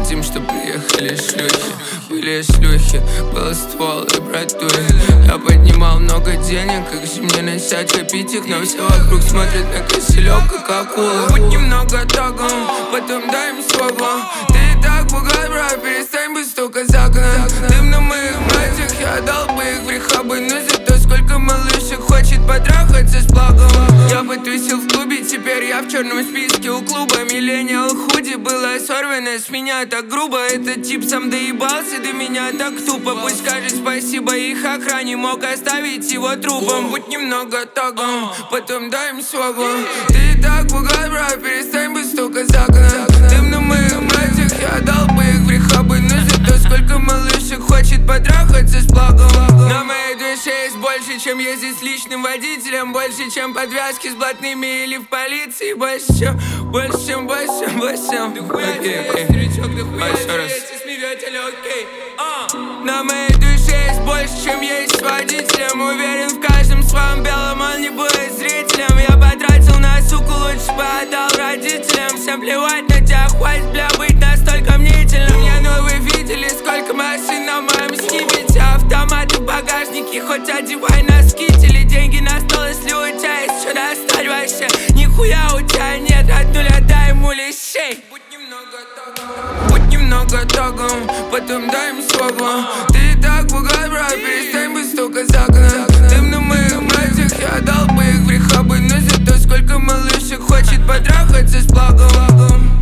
хотим, чтоб приехали шлюхи. Были шлюхи, был ствол и братури. Я поднимал много денег, как же мне начать копить их? Но все вокруг смотрят на кошелек, как акулы. Будь немного тагом, потом дай им свободу. Ты и так богат, брат, перестань быть столько загнан. Дым на моих братьях, я отдал бы их в рехабы. Но зато сколько малышек хочет потрахаться с благом. Я потусил в клубе, теперь я в черном списке у клуба. Миллениал худи было сорвано с меня так грубо. Этот тип сам доебался до меня так тупо. Пусть скажет спасибо их охране, мог оставить его трупом. Будь немного тагом, потом дай им свободу. Ты и так богат, брат, перестань быть столько загнан. Дым на моих братьях, я отдал бы их в рехабы. Но зато сколько малышек хочет потрахаться с благом. На моей душе есть больше, чем ездить с личным водителем. Больше, чем подвязки с блатными или в полиции. Больше, чем. На моей душе есть больше, чем есть с водителем. Уверен в каждом своем белом, он не будет зрителем. Я потратил на суку, лучше бы отдал родителям. Всем плевать на тебя, хватит, бля, быть настолько мнительным. Мне новые видели, сколько машин на моем снипете. Автоматы в багажнике, хоть одевай носки. Или деньги на стол, если у тебя есть что достать вообще. Нихуя у тебя нет, от нуля дай ему лещей. Будь немного тагом, потом дай им свободу. Ты и так богат, брат, перестань быть столько загнан. Дым на моих братьях, я отдал бы их в рехабы. Но зато сколько малышек хочет потрахаться с благом.